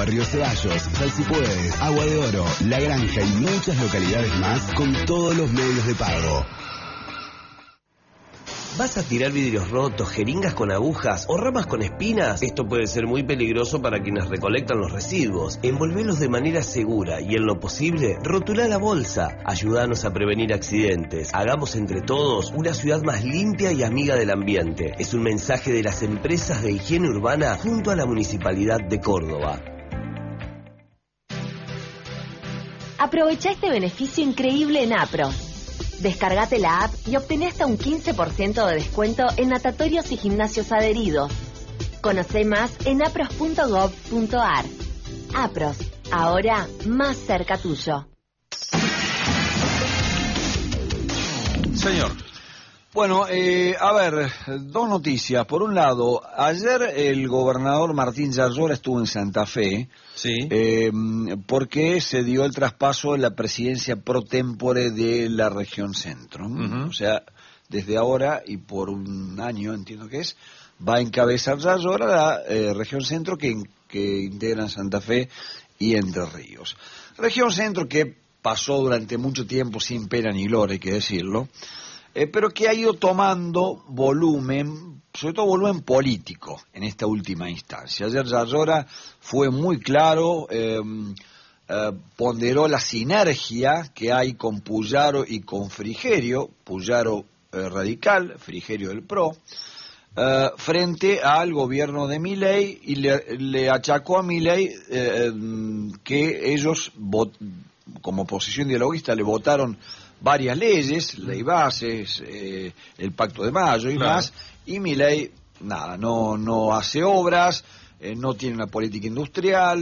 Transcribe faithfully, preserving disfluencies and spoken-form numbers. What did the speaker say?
Barrio Ceballos, Salsipuedes, Agua de Oro, La Granja y muchas localidades más con todos los medios de pago. ¿Vas a tirar vidrios rotos, jeringas con agujas o ramas con espinas? Esto puede ser muy peligroso para quienes recolectan los residuos. Envolvelos de manera segura y, en lo posible, rotulá la bolsa. Ayúdanos a prevenir accidentes. Hagamos entre todos una ciudad más limpia y amiga del ambiente. Es un mensaje de las empresas de higiene urbana junto a la Municipalidad de Córdoba. Aprovecha este beneficio increíble en APRO. Descargate la app y obtené hasta un quince por ciento de descuento en natatorios y gimnasios adheridos. Conoce más en apros punto gob punto ar. APROS, ahora más cerca tuyo. Señor. Bueno, eh, a ver, dos noticias. Por un lado, ayer el gobernador Martín Yarlora estuvo en Santa Fe, sí, eh, porque se dio el traspaso de la presidencia pro tempore de la región centro. Uh-huh. O sea, desde ahora y por un año, entiendo que es, va a encabezar Yarlora la eh, región centro que, que integran Santa Fe y Entre Ríos. Región centro que pasó durante mucho tiempo sin pena ni gloria, hay que decirlo. Eh, pero que ha ido tomando volumen, sobre todo volumen político, en esta última instancia. Ayer Yarlora fue muy claro, eh, eh, ponderó la sinergia que hay con Puyaro y con Frigerio, Puyaro eh, radical, Frigerio del P R O, eh, frente al gobierno de Milei, y le, le achacó a Milei eh, que ellos, vot, como oposición dialoguista, le votaron varias leyes, ley bases, eh, el Pacto de Mayo y claro. más, y Milei, nada, no, no hace obras, eh, no tiene una política industrial,